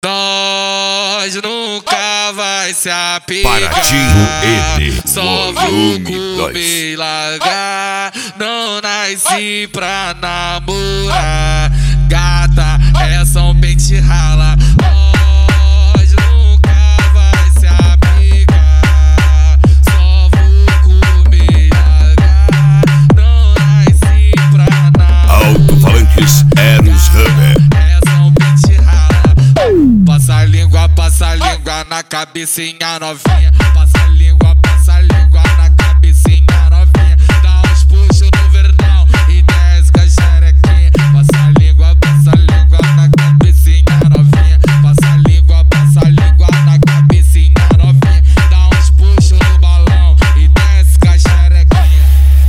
Nós nunca vai se apegar. Paratinho N, só vou volume comer 2. e largar. Não nasci pra namorar. Gata, é só um pente rala. Nós nunca vai se apegar. Só vou comer e largar. Não nasci pra namorar. Alto-falantes Eros Hammer. Passa a língua na cabecinha novinha. Passa a língua na cabecinha novinha. Dá uns puxos no verdão e desce com a xerequinha. Passa a língua na cabecinha novinha. Passa a língua na cabecinha novinha. Dá uns puxos no balão e desce com a xerequinha.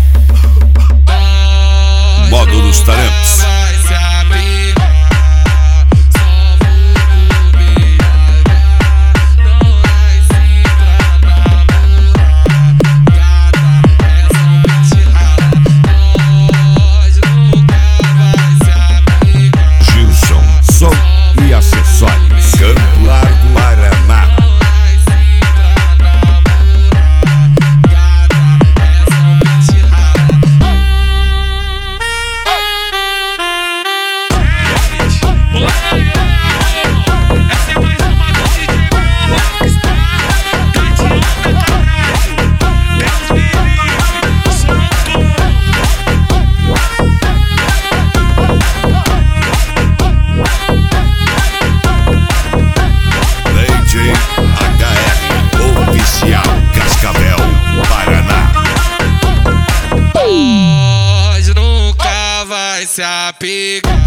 Módulos Talentos. E acessórios Campo Largo, Paraná. Cascavel, Paraná. Nós nunca vai se apegar.